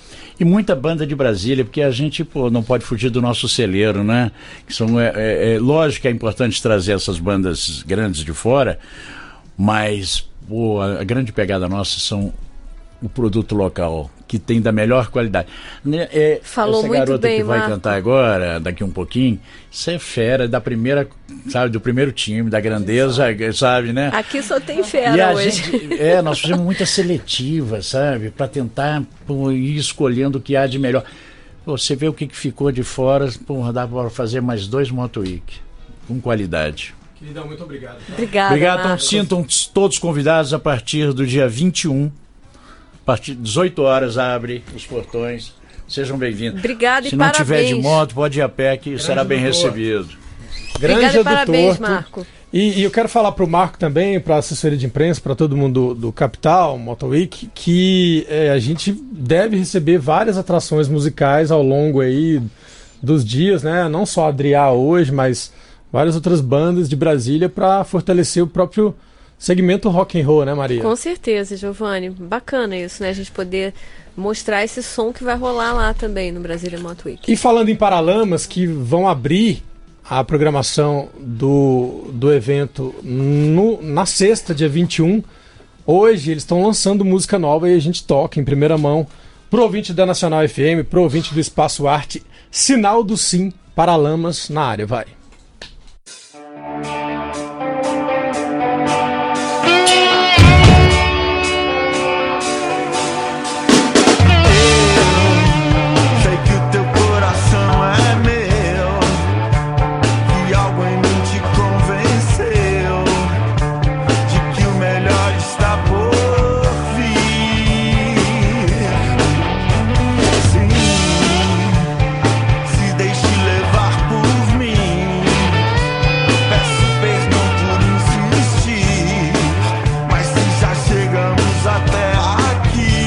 E muita banda de Brasília, porque a gente não pode fugir do nosso celeiro, né? Que são, lógico que é importante trazer essas bandas grandes de fora, mas a grande pegada nossa são o produto local, que tem da melhor qualidade. Falou essa muito garota bem, que vai Marco. cantar agora, daqui um pouquinho, isso é fera, da primeira, sabe, do primeiro time, da grandeza, sabe, né? Aqui só tem E fera a hoje. gente, nós fizemos muita seletiva, sabe, para tentar ir escolhendo o que há de melhor. Você vê o que ficou de fora, dá para fazer mais 2 Moto Week, com qualidade. Querida, muito obrigado. Obrigada, Obrigado, então Marco. sintam todos convidados a partir do dia 21, a partir de 18 horas abre os portões, sejam bem-vindos. Obrigada e Se não parabéns. tiver de moto, pode ir a pé que será bem doutor. recebido. Obrigada e do parabéns, Torto. Marco. E eu quero falar para o Marco também, para a assessoria de imprensa, para todo mundo do Capital, Moto Week, que a gente deve receber várias atrações musicais ao longo aí dos dias, né? Não só a Adriá hoje, mas várias outras bandas de Brasília para fortalecer o próprio segmento rock and roll, né, Maria? Com certeza, Giovanni. Bacana isso, né? A gente poder mostrar esse som que vai rolar lá também no Brasília Moto Week. E falando em Paralamas, que vão abrir a programação do evento na sexta, dia 21, hoje eles estão lançando música nova e a gente toca em primeira mão pro ouvinte da Nacional FM, pro ouvinte do Espaço Arte, Sinal do Sim, Paralamas na área, vai. Sei que o teu coração é meu, que algo em mim te convenceu de que o melhor está por vir. Sim, se deixe levar por mim. Peço perdão por insistir, mas se já chegamos até aqui.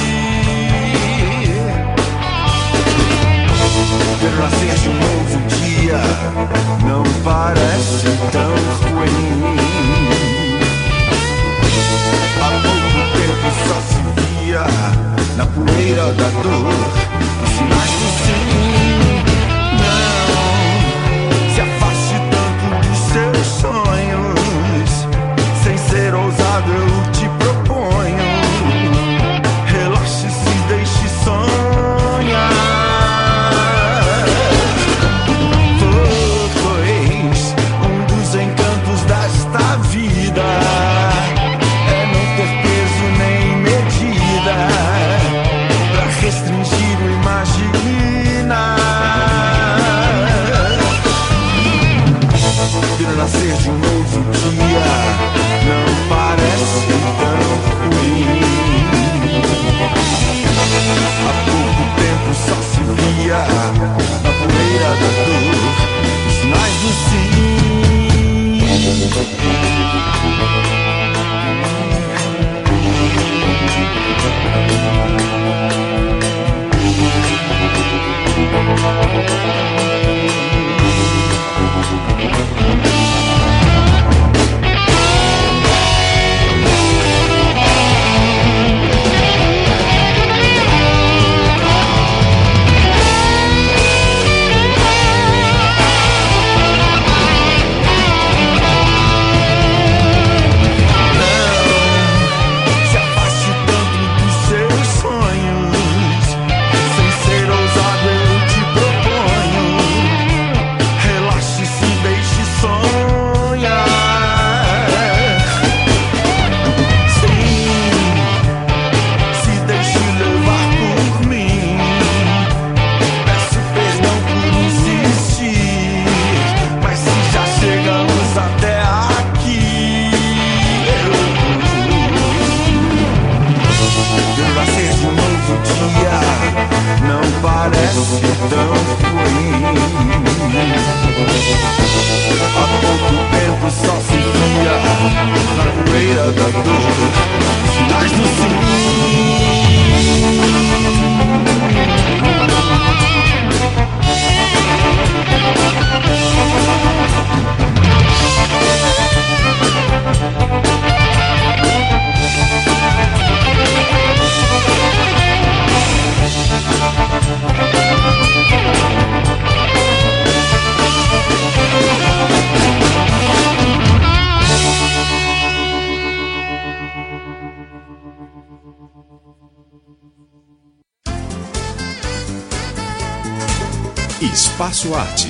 Ver nascer de um novo dia não parece tão ruim. Há pouco tempo só se via na poeira da dor os sinais do sim. Não se afaste tanto dos seus sonhos, sem ser ousado eu te proponho. Relaxe, se deixe sonhar. Pois um dos encantos desta vida é não ter peso nem medida pra restringir Espaço Arte.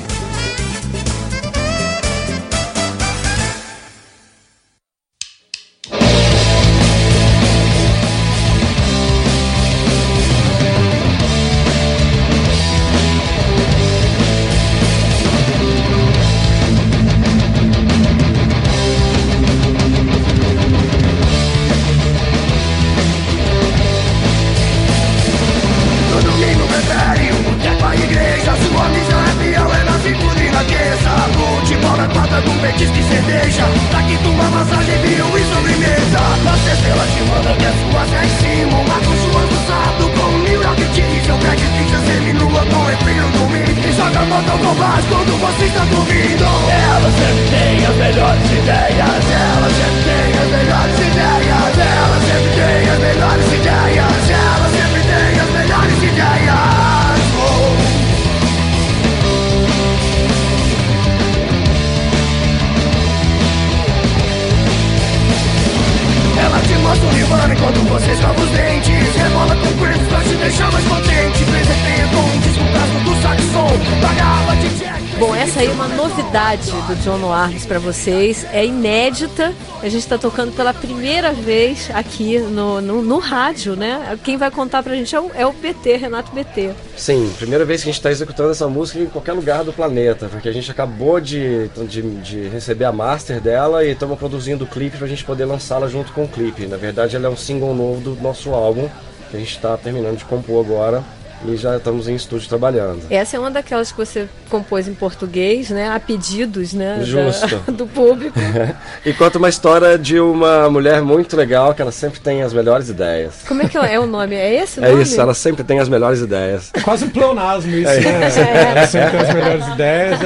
Do John Arms para vocês, é inédita. A gente está tocando pela primeira vez aqui no rádio, né? Quem vai contar pra gente é o BT, Renato BT. Sim, primeira vez que a gente está executando essa música em qualquer lugar do planeta, porque a gente acabou de receber a master dela e estamos produzindo o clipe pra gente poder lançá-la junto com o clipe. Na verdade, ela é um single novo do nosso álbum, que a gente está terminando de compor agora. E já estamos em estúdio trabalhando. Essa é uma daquelas que você compôs em português, né? A pedidos, né? Justo. Do público. E conta uma história de uma mulher muito legal, que ela sempre tem as melhores ideias. Como é que é o nome? É esse o nome? É isso, ela sempre tem as melhores ideias. É quase um pleonasmo isso, né? Ela sempre tem as melhores ideias,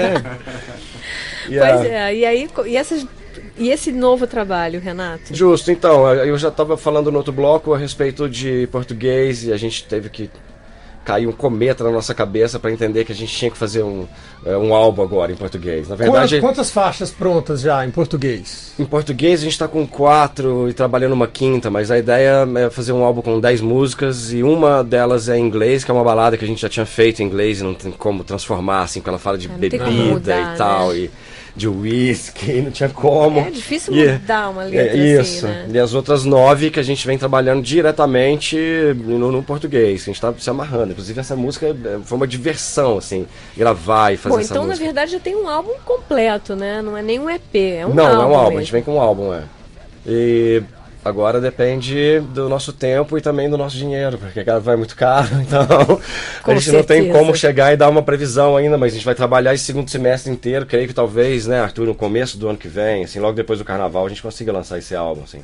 Pois é, e esse novo trabalho, Renato? Justo, então, eu já estava falando no outro bloco a respeito de português e a gente teve que caiu um cometa na nossa cabeça para entender que a gente tinha que fazer um álbum agora em português. Na verdade, quantas faixas prontas já em português? Em português a gente está com 4 e trabalhando uma quinta, mas a ideia é fazer um álbum com 10 músicas e uma delas é em inglês, que é uma balada que a gente já tinha feito em inglês e não tem como transformar, assim, porque ela fala de bebida mudar, e tal, né? E de whisky, não tinha como. É difícil mudar uma letra isso, assim, né? E as outras 9 que a gente vem trabalhando diretamente no português, que a gente tá se amarrando. Inclusive essa música foi uma diversão, assim, gravar e fazer essa então, música. Na verdade, já tem um álbum completo, né? Não é nem um EP, é um álbum. Não, é um álbum, mesmo. A gente vem com um álbum, E agora depende do nosso tempo e também do nosso dinheiro, porque vai muito caro, então a gente não tem como chegar e dar uma previsão ainda, mas a gente vai trabalhar esse segundo semestre inteiro, creio que talvez, né, Arthur, no começo do ano que vem, assim, logo depois do carnaval, a gente consiga lançar esse álbum, assim.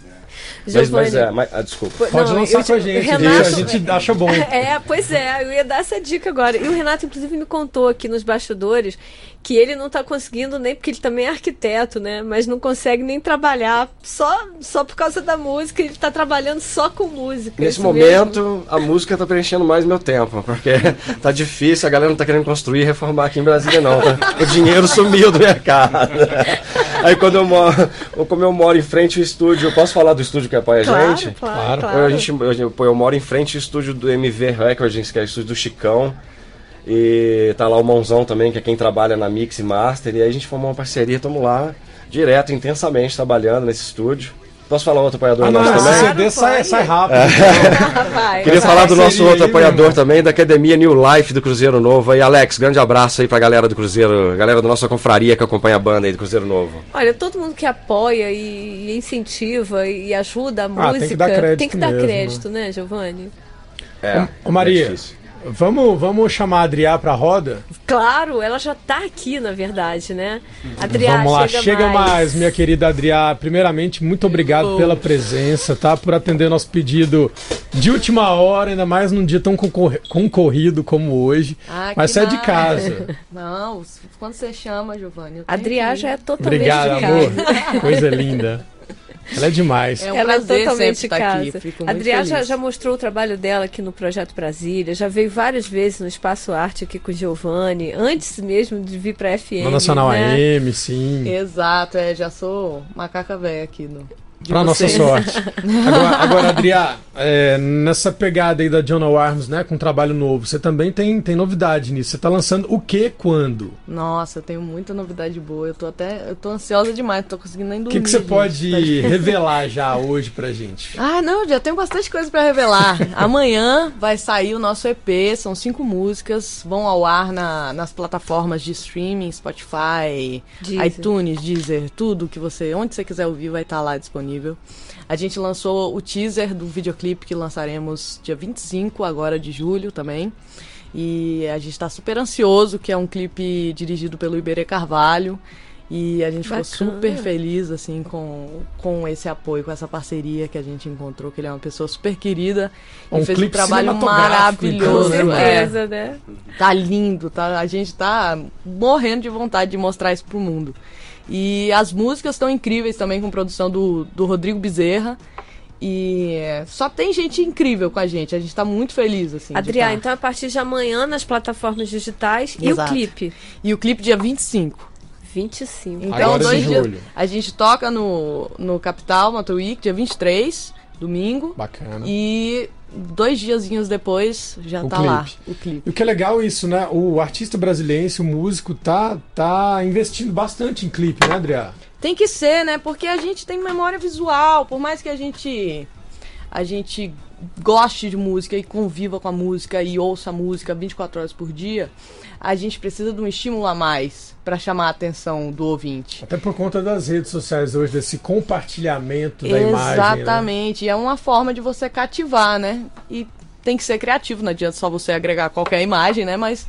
Desculpa. Pode lançar com a gente, Renato, a gente acha bom. Pois é, eu ia dar essa dica agora. E o Renato, inclusive, me contou aqui nos bastidores que ele não está conseguindo nem, porque ele também é arquiteto, né? Mas não consegue nem trabalhar só por causa da música, ele está trabalhando só com música. Nesse momento, mesmo? A música está preenchendo mais meu tempo, porque tá difícil, a galera não está querendo construir e reformar aqui em Brasília, não. Tá? O dinheiro sumiu do mercado. Aí como eu moro em frente ao estúdio, eu posso falar do estúdio que apoia a gente? Claro. Eu moro em frente ao estúdio do MV Records, que é o estúdio do Chicão. E tá lá o Mãozão também, que é quem trabalha na Mix e Master. E aí a gente formou uma parceria, estamos lá direto, intensamente trabalhando nesse estúdio. Posso falar outro apoiador nosso também? Esse CD sai rápido. Queria falar do nosso outro apoiador também, da Academia New Life do Cruzeiro Novo. Aí, Alex, grande abraço aí pra galera do Cruzeiro, galera da nossa confraria que acompanha a banda aí do Cruzeiro Novo. Olha, todo mundo que apoia e incentiva e ajuda a música tem que dar crédito, né, Giovanni? Ô Maria, vamos chamar a Adriá pra roda? Claro, ela já tá aqui, na verdade, né? Adriá, vamos lá, chega mais, minha querida Adriá. Primeiramente, muito obrigado pela presença, tá? Por atender nosso pedido de última hora, ainda mais num dia tão concorrido como hoje. Mas você é de casa. Não, quando você chama, Giovanni. Adriá já é totalmente obrigado, de casa. amor. Coisa linda. Ela é demais. Ela é totalmente de casa. Aqui, a Adriá já mostrou o trabalho dela aqui no Projeto Brasília, já veio várias vezes no Espaço Arte aqui com o Giovanni, antes mesmo de vir pra FM. No Nacional né? AM, sim. Exato, já sou macaca velha aqui no... Pra nossa sorte. Agora Adriá, nessa pegada aí da John Arms, né, com um trabalho novo, você também tem novidade nisso. Você tá lançando o que, quando? Nossa, eu tenho muita novidade boa. Eu tô ansiosa demais, não tô conseguindo nem dormir. O que você gente. pode revelar já hoje pra gente? Ah, não, já tenho bastante coisa pra revelar. Amanhã vai sair o nosso EP, são 5 músicas, vão ao ar nas plataformas de streaming, Spotify, Deezer. iTunes, Deezer, tudo que onde você quiser ouvir vai estar lá disponível. A gente lançou o teaser do videoclipe que lançaremos dia 25 agora de julho também. E a gente está super ansioso, que é um clipe dirigido pelo Iberê Carvalho. E a gente ficou super feliz assim, com esse apoio, com essa parceria que a gente encontrou, que ele é uma pessoa super querida. Um e fez um trabalho cinematográfico, maravilhoso. então, né? Certeza, né? Tá lindo, tá? A gente tá morrendo de vontade de mostrar isso pro mundo. E as músicas estão incríveis também, com produção do Rodrigo Bezerra. E só tem gente incrível com a gente tá muito feliz, assim. Adriá, então a partir de amanhã nas plataformas digitais. Exato. E o clipe? E o clipe dia 25. 25. Então, Agora 2 de dias. julho. A gente toca no Capital Motor Week, dia 23, domingo. Bacana. E 2 diazinhos depois já O tá clipe. lá o clipe. E o que é legal isso, né? O artista brasileiro, o músico, tá investindo bastante em clipe, né, Adriá? Tem que ser, né? Porque a gente tem memória visual. Por mais que a gente goste de música e conviva com a música e ouça a música 24 horas por dia, a gente precisa de um estímulo a mais para chamar a atenção do ouvinte. Até por conta das redes sociais hoje, desse compartilhamento da imagem. Exatamente. É uma forma de você cativar, né? E tem que ser criativo, não adianta só você agregar qualquer imagem, né? Mas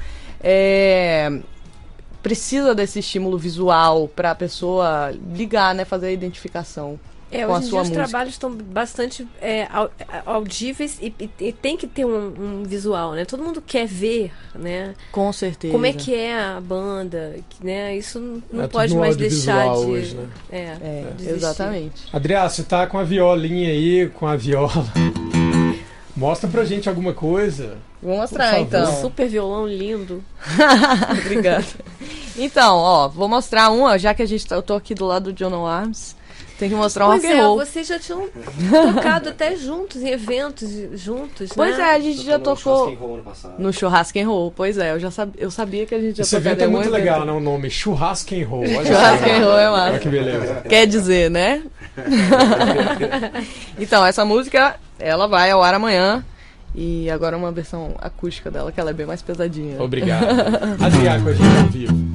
precisa desse estímulo visual para a pessoa ligar, né? Fazer a identificação. Com a Hoje em dia sua os música. trabalhos estão bastante audíveis e tem que ter um visual, né? Todo mundo quer ver, né? Com certeza. Como é que é a banda, né? Isso não pode tudo no mais deixar de... audiovisual hoje, né? desistir. Exatamente. Adriá, você tá com a violinha aí, com a viola. Mostra pra gente alguma coisa. Vou mostrar, Por favor. então. Super violão lindo. Obrigada. Então, ó, vou mostrar uma, já que eu tô aqui do lado do John Arms. Tem que mostrar um Pois rock and roll. vocês já tinham tocado até juntos, em eventos juntos, Pois né? a gente já tocou no passado. no Churrasco and Roll. Pois é, eu sabia que a gente já Esse evento é em algum muito evento. legal, né? O nome Churrasco and Roll. Olha Churrasco só. and Roll é massa. Olha que beleza. Quer dizer, né? Então, essa música, ela vai ao ar amanhã. E agora uma versão acústica dela, que ela é bem mais pesadinha. Obrigado. Adriá com a gente ao vivo.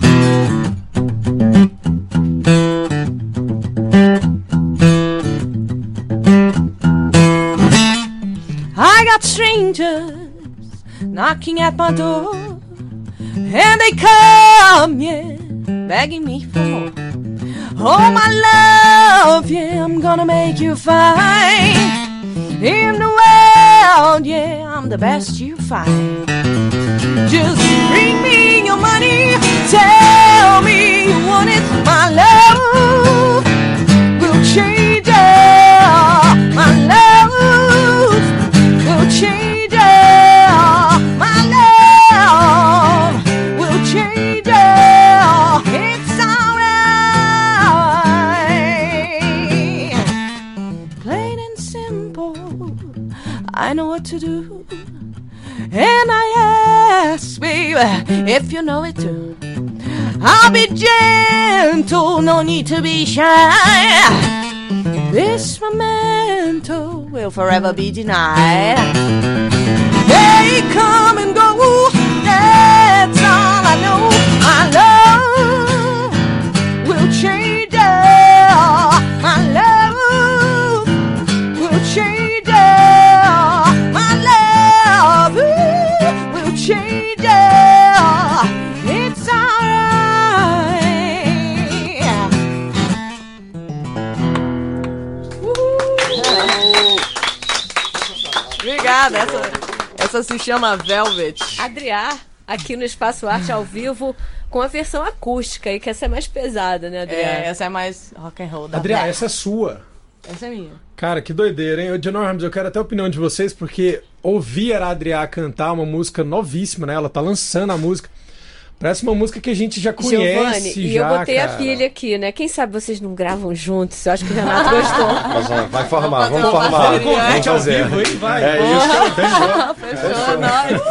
I got strangers knocking at my door, and they come, yeah, begging me for more. Oh, my love, yeah, I'm gonna make you fine. In the world, yeah, I'm the best you find. Just bring me your money, tell me you want it. My love will change it. My love will change it. My love will change it. It's alright. Plain and simple, I know what to do. And I ask, baby, if you know it too. I'll be gentle, no need to be shy. This memento will forever be denied. They come and go, that's all I know. My love will change it. My love will change it. My love will change it. It's alright. Obrigada. Essa se chama Velvet. Adriá, aqui no Espaço Arte ao vivo, com a versão acústica aí, que essa é mais pesada, né, Adriá? Essa é mais rock and roll da Adriá, Velvet. essa é sua. Essa é minha. Cara, que doideira, hein? John Arms, eu quero até a opinião de vocês, porque ouvir a Adriá cantar uma música novíssima, né? Ela tá lançando a música. Parece uma música que a gente já conhece. Giovanni, e eu botei cara. a pilha aqui, né? Quem sabe vocês não gravam juntos? Eu acho que o Renato gostou. Vai formar, vamos uma formar. parceria. Vamos fazer. Vivo, hein? Vai. É isso, fechou. Fechou, nós.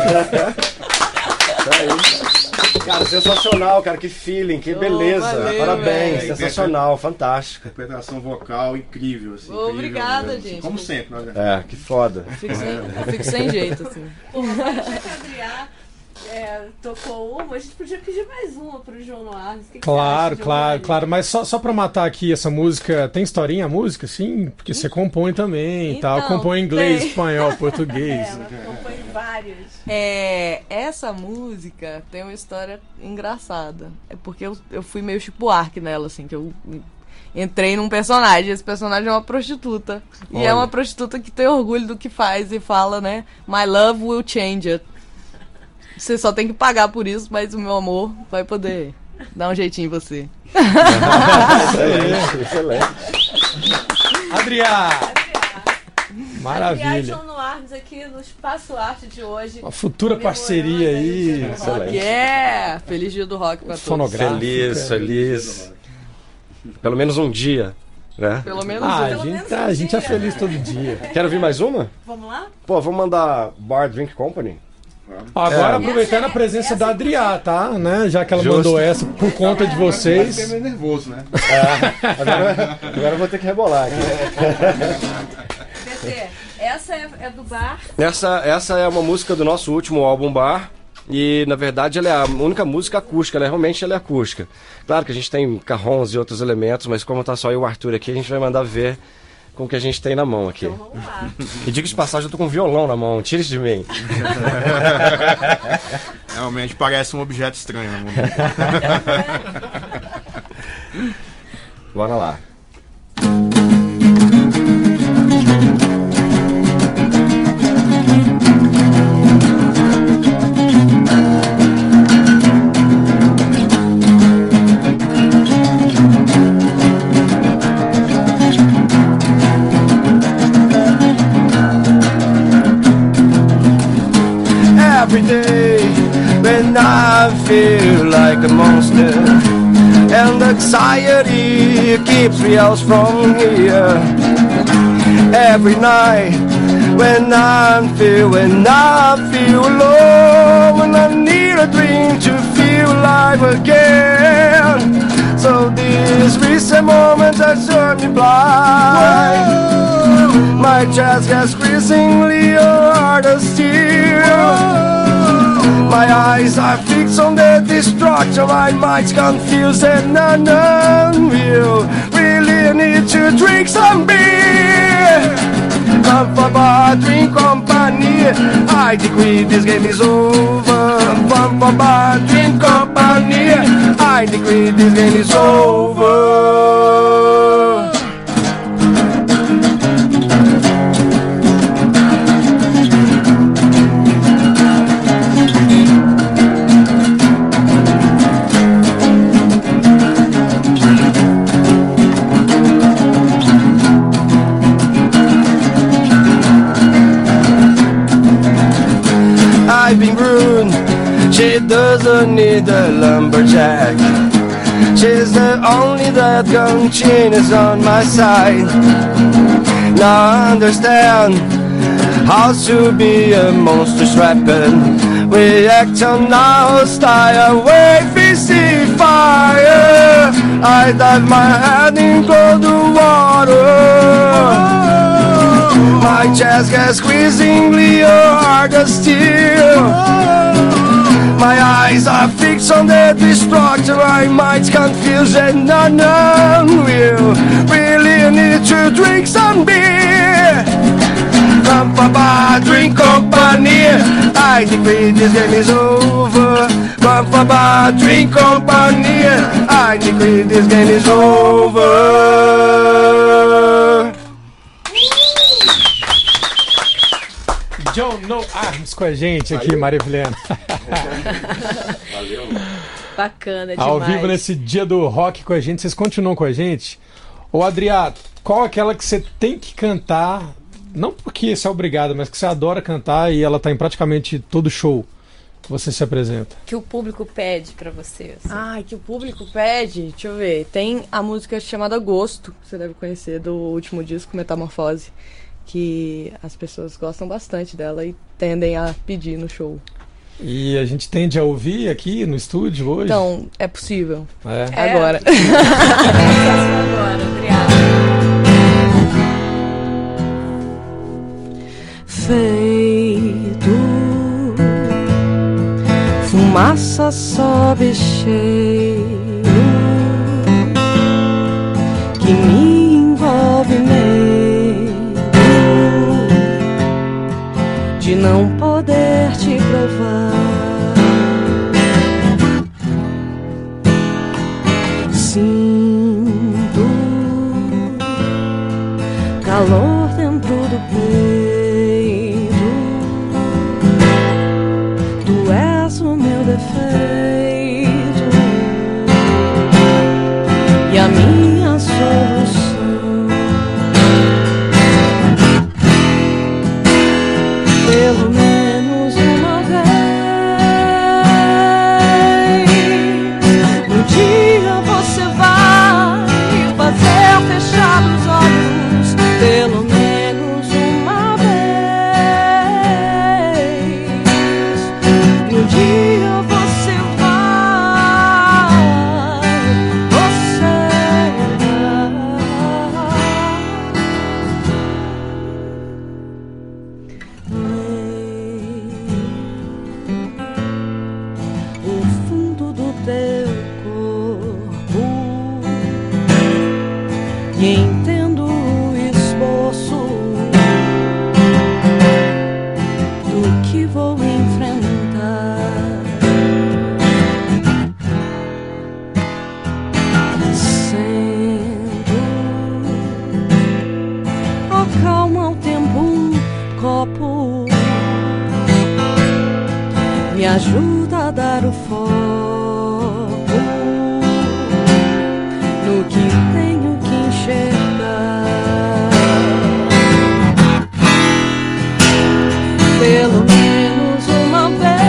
Cara, sensacional, cara, que feeling, que beleza. valeu, Parabéns, velho. sensacional, fantástico. Interpretação vocal incrível, assim. Obrigada, incrível, gente. Como sempre, né? É, que foda. Eu fico sem jeito, assim. Pô, já que a Adriá tocou uma, a gente podia pedir mais uma pro João Noarmes. O que Claro, você acha, claro. Mas só pra matar aqui essa música, tem historinha a música? Sim, porque você compõe também e tal. Então, Compõe em inglês, tem. espanhol, português. Ela compõe vários. Essa música tem uma história engraçada. É porque eu fui meio Chico Buarque nela, assim, que eu entrei num personagem. Esse personagem é uma prostituta. E é uma prostituta que tem orgulho do que faz e fala, né? My love will change it. Você só tem que pagar por isso, mas o meu amor vai poder dar um jeitinho em você. Excelente. Adriá! Adriá e Maravilha. João Noarmes aqui no Espaço Arte de hoje. Uma futura parceria aí. Rock, Feliz dia do rock pra todos. Fonográfica. Feliz. Pelo menos um dia, né? Pelo menos Ah, um. a gente é feliz todo dia. Quer ouvir mais uma? Vamos lá? Pô, vamos mandar Bar Drink Company. Agora, aproveitando a presença da Adriá, tá? Né? Já que ela Justo. mandou essa por conta de Fiquei vocês. meio nervoso, né? Agora eu vou ter que rebolar aqui. PT, essa é do bar. Essa é uma música do nosso último álbum Bar. E, na verdade, ela é a única música acústica, realmente ela é acústica. Claro que a gente tem carrons e outros elementos, mas como tá só eu e o Arthur aqui, a gente vai mandar ver com o que a gente tem na mão aqui. Então vamos lá. E diga de passagem, eu tô com um violão na mão, tire isso de mim. Realmente parece um objeto estranho, né? Bora lá. Every day when I feel like a monster and anxiety keeps me out from here. Every night when I feel alone, when I need a drink to feel alive again. So these recent moments have turned me blind. My chest gets increasingly harder still. My eyes are fixed on the destruction. My mind's confused and unreal. Really need to drink some beer. Come for bar, drink company. I decree this game is over. Come for bar, drink company. I decree this game is over. I've been ruined. She doesn't need a lumberjack. She's the only that conscience on my side. Now I understand how to be a monstrous weapon. We act on our style, we see fire. I dive my head in cold water. My chest gets squeezingly harder still. My eyes are fixed on the destruction. My mind's confused and unreal. Really need to drink some beer. Come for bar, drink company. I decree this game is over. Come for bar, drink company. I decree this game is over. John Noarmes com a gente aqui, Maria Vilhena. Valeu. Bacana demais. Ao vivo nesse dia do rock com a gente, vocês continuam com a gente? Ô Adriá, qual aquela que você tem que cantar, não porque você é obrigado, mas que você adora cantar e ela tá em praticamente todo show? você se apresenta? Que o público pede pra você. Assim. Que o público pede, deixa eu ver. Tem a música chamada Gosto, que você deve conhecer, do último disco, Metamorfose, que as pessoas gostam bastante dela e tendem a pedir no show. E a gente tende a ouvir aqui no estúdio hoje? Então, é possível. É. Agora. Agora, obrigada. Feito fumaça sobe cheiro que me envolve medo de não poder te provar. Sinto calor dentro do peito. Tu és o meu defeito e a minha solução. Pelo menos uma vez no dia você vai me fazer fechar os olhos. Pelo menos uma vez no dia você vai, o fundo do teu corpo e entendo o esforço do que vou enfrentar. Sendo acalma o tempo um copo, me ajuda a dar o foco no que tenho que enxergar. Pelo menos uma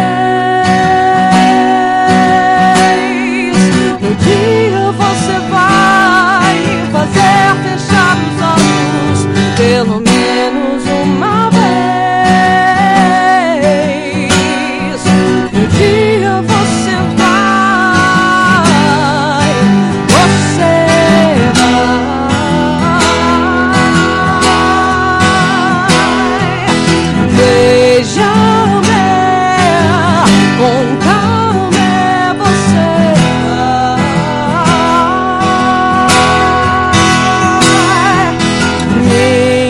vez no dia você vai me fazer fechar os olhos. Pelo menos uma vez no dia você vai, beija-me com calma, você vai me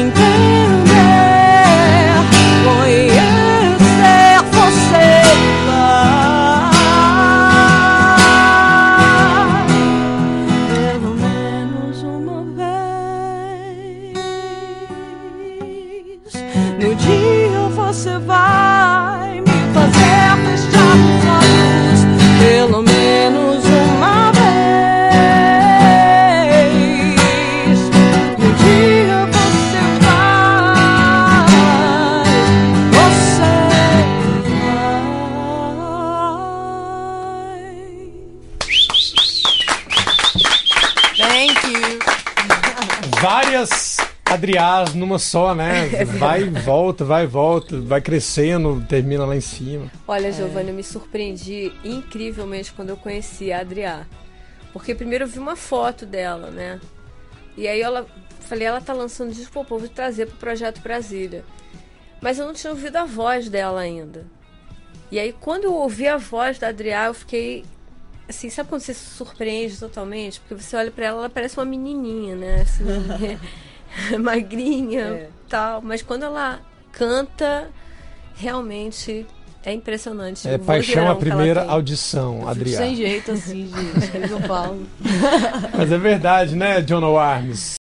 entender, conhecer, você vai. Pelo menos uma vez no dia você vai me fazer fechar os olhos. Pelo menos uma vez no dia você vai, Thank you. Várias Adriás numa só, né? Vai e volta, vai crescendo, termina lá em cima. Olha, Giovanni, eu me surpreendi incrivelmente quando eu conheci a Adriá. Porque primeiro eu vi uma foto dela, né? E aí falei, ela tá lançando disco, pô, vou trazer pro Projeto Brasília. Mas eu não tinha ouvido a voz dela ainda. E aí quando eu ouvi a voz da Adriá, eu fiquei... Assim, sabe quando você se surpreende totalmente? Porque você olha pra ela parece uma menininha, né? Assim, magrinha, tal. Mas quando ela canta, realmente é impressionante. É paixão à primeira audição, Adriá. Sem jeito assim, gente. Eles não falam. Mas é verdade, né, John Armes?